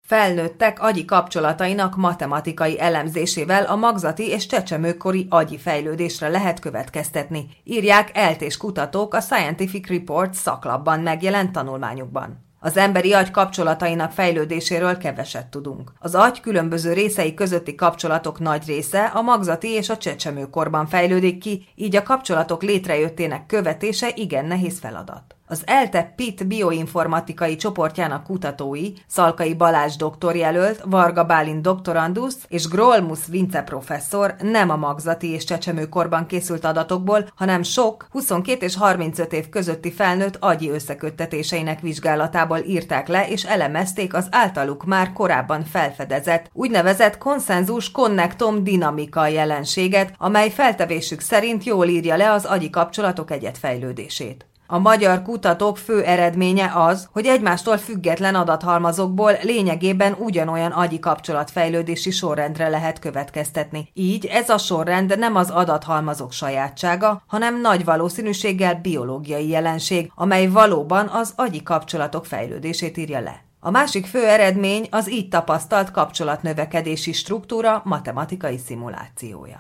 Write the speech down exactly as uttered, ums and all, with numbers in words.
felnőttek agyi kapcsolatainak matematikai elemzésével a magzati és csecsemőkori agyi fejlődésre lehet következtetni, írják eltés kutatók a Scientific Reports szaklapban megjelent tanulmányukban. Az emberi agy kapcsolatainak fejlődéséről keveset tudunk. Az agy különböző részei közötti kapcsolatok nagy része a magzati és a csecsemőkorban fejlődik ki, így a kapcsolatok létrejöttének követése igen nehéz feladat. Az ELTE PIT bioinformatikai csoportjának kutatói, Szalkai Balázs doktorjelölt, Varga Bálint doktorandusz és Grolmus Vince professzor nem a magzati és csecsemőkorban készült adatokból, hanem sok huszonkét és harmincöt év közötti felnőtt agyi összeköttetéseinek vizsgálatából írták le és elemezték az általuk már korábban felfedezett, úgynevezett konszenzus konnektom dinamika jelenséget, amely feltevésük szerint jól írja le az agyi kapcsolatok egyedfejlődését. A magyar kutatók fő eredménye az, hogy egymástól független adathalmazokból lényegében ugyanolyan agyi kapcsolatfejlődési sorrendre lehet következtetni. Így ez a sorrend nem az adathalmazok sajátsága, hanem nagy valószínűséggel biológiai jelenség, amely valóban az agyi kapcsolatok fejlődését írja le. A másik fő eredmény az így tapasztalt kapcsolatnövekedési struktúra matematikai szimulációja.